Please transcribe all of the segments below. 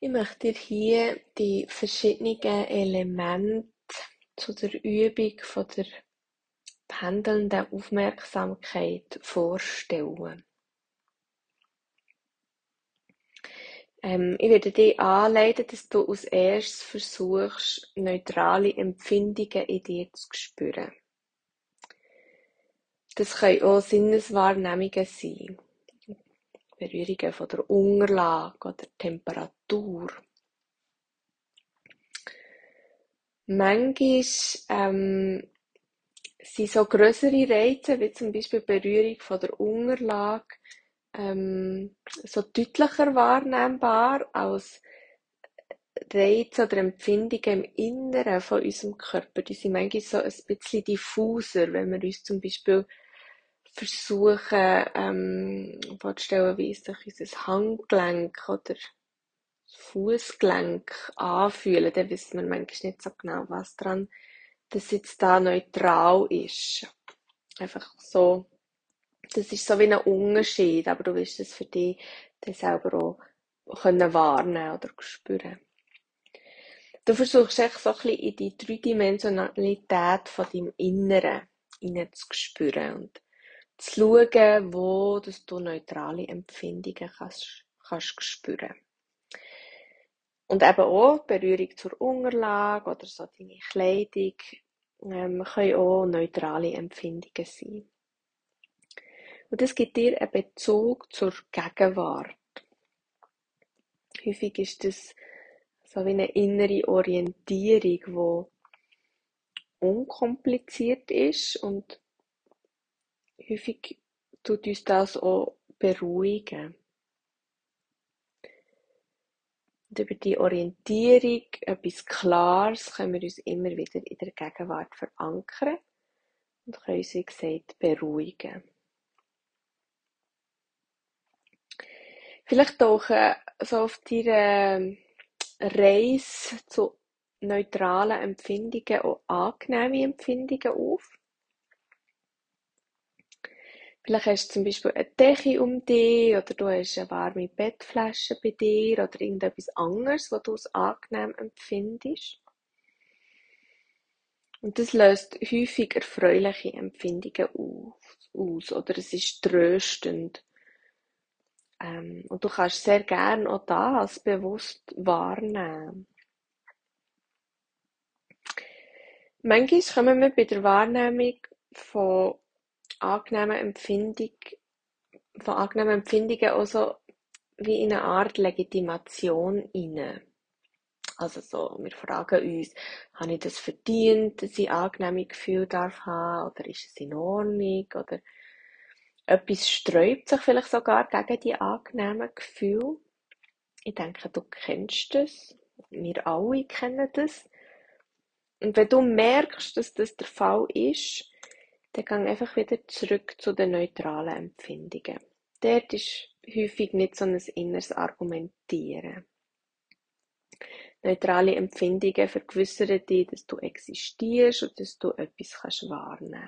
Ich möchte dir hier die verschiedenen Elemente zu der Übung von der pendelnden Aufmerksamkeit vorstellen. Ich werde dich anleiten, dass du als erstes versuchst, neutrale Empfindungen in dir zu spüren. Das können auch Sinneswahrnehmungen sein. Berührungen von der Unterlage oder Temperatur. Manchmal sind so grössere Reize, wie zum Beispiel die Berührung von der Unterlage, so deutlicher wahrnehmbar als Reize oder Empfindungen im Inneren von unserem Körper. Die sind manchmal so ein bisschen diffuser, wenn wir uns zum Beispiel versuchen, vorzustellen, wie sich unser Handgelenk oder Fußgelenk anfühlen, dann wissen wir manchmal nicht so genau, was dran, dass jetzt da neutral ist. Einfach so, das ist so wie ein Unterschied, aber du wirst es für dich dann selber auch wahrnehmen oder spüren. Du versuchst echt so ein bisschen in die Dreidimensionalität von deinem Inneren hineinzuspüren und zu schauen, wo dass du neutrale Empfindungen kannst spüren. Und eben auch Berührung zur Unterlage oder so deine Kleidung können auch neutrale Empfindungen sein. Und das gibt dir einen Bezug zur Gegenwart. Häufig ist das so wie eine innere Orientierung, die unkompliziert ist und häufig tut uns das auch beruhigen. Und über die Orientierung, etwas Klares, können wir uns immer wieder in der Gegenwart verankern und können uns, wie gesagt, beruhigen. Vielleicht tauchen so auf deiner Reise zu neutralen Empfindungen auch angenehme Empfindungen auf. Vielleicht hast du zum Beispiel eine Decke um dich oder du hast eine warme Bettflasche bei dir oder irgendetwas anderes, was du als angenehm empfindest. Und das löst häufig erfreuliche Empfindungen aus oder es ist tröstend. Und du kannst sehr gerne auch das bewusst wahrnehmen. Manchmal kommen wir bei der Wahrnehmung von angenehmen Empfindungen auch so wie in eine Art Legitimation rein. Also so, wir fragen uns, habe ich das verdient, dass ich angenehme Gefühle haben, oder ist es in Ordnung, oder etwas sträubt sich vielleicht sogar gegen die angenehmen Gefühle. Ich denke, du kennst das, wir alle kennen das. Und wenn du merkst, dass das der Fall ist, dann geh einfach wieder zurück zu den neutralen Empfindungen. Dort ist häufig nicht so ein inneres Argumentieren. Neutrale Empfindungen vergewissern dich, dass du existierst und dass du etwas wahrnehmen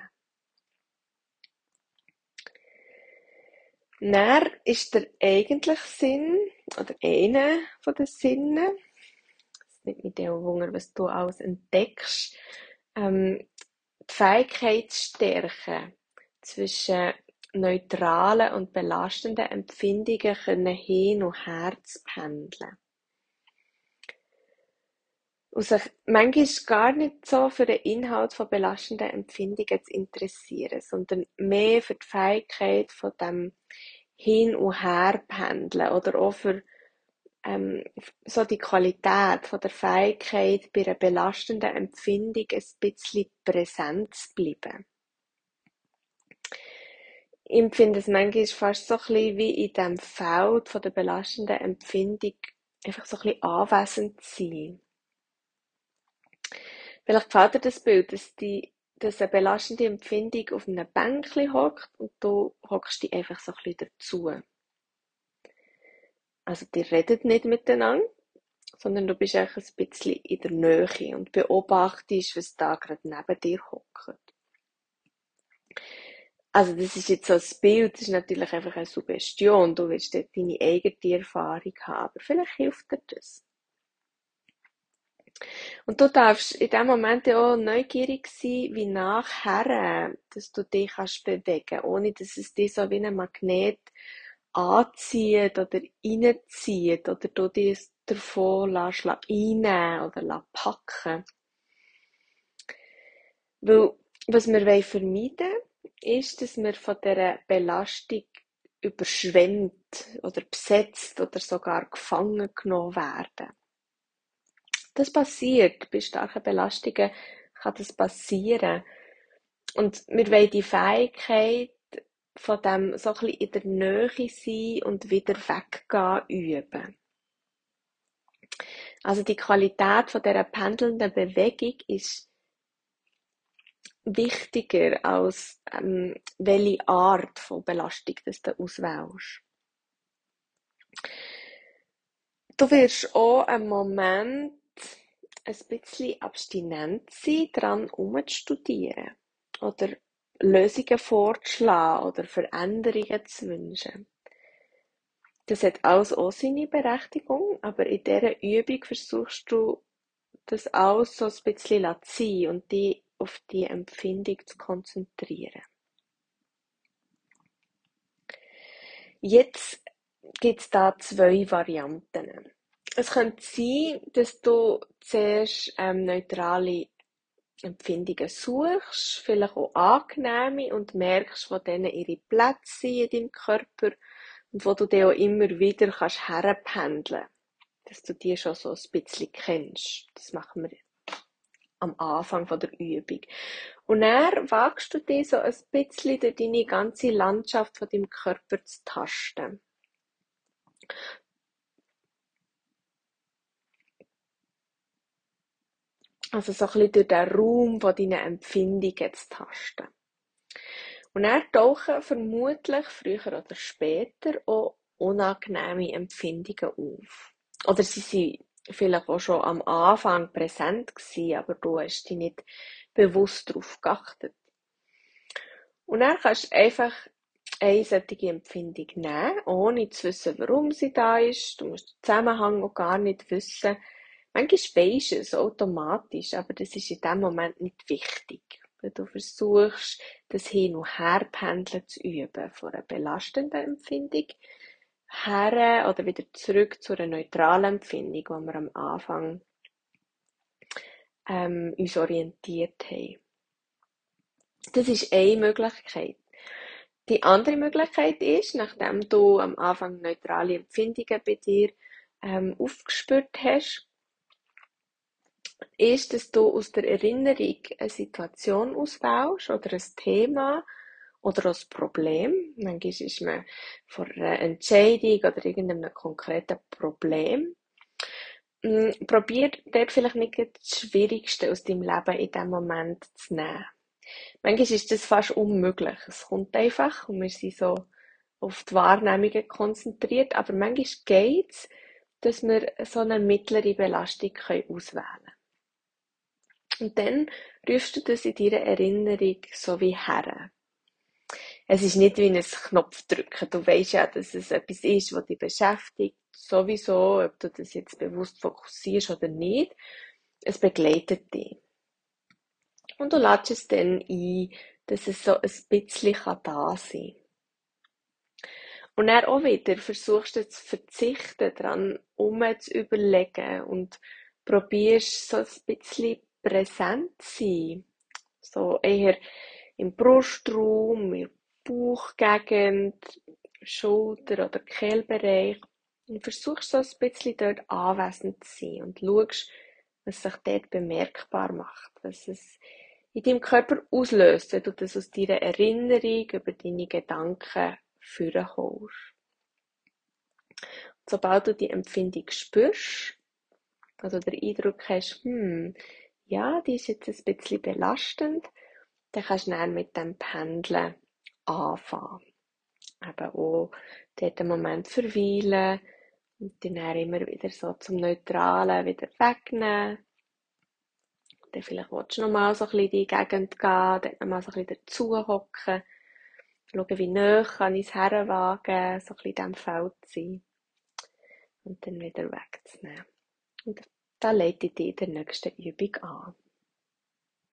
kannst. Dann ist der eigentliche Sinn, oder einer der Sinne, es nimmt mich auch Wunder, was du alles entdeckst, die Fähigkeit zu stärken, zwischen neutralen und belastenden Empfindungen hin und her zu pendeln. Und sich manchmal gar nicht so für den Inhalt von belastenden Empfindungen zu interessieren, sondern mehr für die Fähigkeit von dem Hin- und Herpendeln oder auch für so die Qualität von der Fähigkeit, bei einer belastenden Empfindung ein bisschen präsent zu bleiben. Ich empfinde es manchmal fast so ein bisschen wie in diesem Feld von der belastenden Empfindung einfach so ein bisschen anwesend zu sein. Vielleicht gefällt dir das Bild, dass eine belastende Empfindung auf einem Bänkchen hockt und du hockst dich einfach so ein bisschen dazu. Also, die redet nicht miteinander, sondern du bist einfach ein bisschen in der Nähe und beobachtest, was da gerade neben dir hockt. Also das ist jetzt so ein Bild, das ist natürlich einfach eine Suggestion. Du willst dort deine eigene Erfahrung haben, aber vielleicht hilft dir das. Und du darfst in dem Moment ja auch neugierig sein, wie nachher, dass du dich kannst bewegen, ohne dass es dich so wie ein Magnet anzieht oder reinzieht oder du dich davon lässt einnehmen oder packen. Weil, was wir vermeiden wollen, ist, dass wir von dieser Belastung überschwemmt oder besetzt oder sogar gefangen genommen werden. Das passiert. Bei starken Belastungen kann das passieren. Und wir wollen die Fähigkeit von dem so ein bisschen in der Nähe sein und wieder weggehen üben. Also die Qualität von dieser pendelnden Bewegung ist wichtiger als welche Art von Belastung das du auswählst. Du wirst auch einen Moment ein bisschen abstinent sein, daran herumzustudieren oder Lösungen vorzuschlagen oder Veränderungen zu wünschen. Das hat alles auch seine Berechtigung, aber in dieser Übung versuchst du, das alles so ein bisschen zu sein und dich auf die Empfindung zu konzentrieren. Jetzt gibt es da zwei Varianten. Es könnte sein, dass du zuerst neutrale Empfindungen suchst, vielleicht auch angenehme und merkst, wo denen ihre Plätze sind in deinem Körper und wo du dann auch immer wieder kannst herpendeln, dass du die schon so ein bisschen kennst. Das machen wir am Anfang von der Übung. Und dann wagst du dich so ein bisschen durch deine ganze Landschaft von deinem Körper zu tasten. Also so ein bisschen durch den Raum von deinen Empfindungen zu tasten. Und dann tauchen vermutlich früher oder später auch unangenehme Empfindungen auf. Oder sie sind vielleicht auch schon am Anfang präsent gewesen, aber du hast dich nicht bewusst darauf geachtet. Und dann kannst du einfach eine solche Empfindung nehmen, ohne zu wissen, warum sie da ist. Du musst den Zusammenhang auch gar nicht wissen. Manchmal weisst du es automatisch, aber das ist in dem Moment nicht wichtig. Wenn du versuchst, das Hin- und Herpendeln zu üben, von einer belastenden Empfindung her oder wieder zurück zu einer neutralen Empfindung, wo wir am Anfang uns orientiert haben. Das ist eine Möglichkeit. Die andere Möglichkeit ist, nachdem du am Anfang neutrale Empfindungen bei dir aufgespürt hast, ist, dass du aus der Erinnerung eine Situation auswählst oder ein Thema oder ein Problem. Manchmal ist man vor einer Entscheidung oder irgendeinem konkreten Problem. Probier dort vielleicht nicht das Schwierigste aus deinem Leben in diesem Moment zu nehmen. Manchmal ist das fast unmöglich. Es kommt einfach und wir sind so auf die Wahrnehmungen konzentriert, aber manchmal geht es, dass wir so eine mittlere Belastung auswählen können. Und dann rufst du das in deiner Erinnerung so wie her. Es ist nicht wie ein Knopfdrücken. Du weißt ja, dass es etwas ist, was dich beschäftigt. Sowieso, ob du das jetzt bewusst fokussierst oder nicht. Es begleitet dich. Und du lädst es dann ein, dass es so ein bisschen da sein kann. Und dann auch wieder versuchst du zu verzichten, daran zu überlegen und probierst so ein bisschen präsent zu sein. So eher im Brustraum, in der Bauchgegend, Schulter- oder Kehlbereich. Und versuchst so ein bisschen dort anwesend zu sein und schaust, was sich dort bemerkbar macht, was es in deinem Körper auslöst, wenn du das aus deiner Erinnerung über deine Gedanken vorholst. Sobald du die Empfindung spürst, also den Eindruck hast, ja, die ist jetzt ein bisschen belastend, dann kannst du dann mit dem Pendeln anfangen. Eben auch dort einen Moment verweilen und dann immer wieder so zum Neutralen wieder wegnehmen. Dann vielleicht willst du nochmal so ein bisschen in die Gegend gehen, dann nochmal so ein bisschen dazu hocken schauen, wie nah kann ich es herwagen, so ein bisschen in diesem Feld zu sein und dann wieder wegzunehmen. Und da leite ich dich in der nächsten Übung an.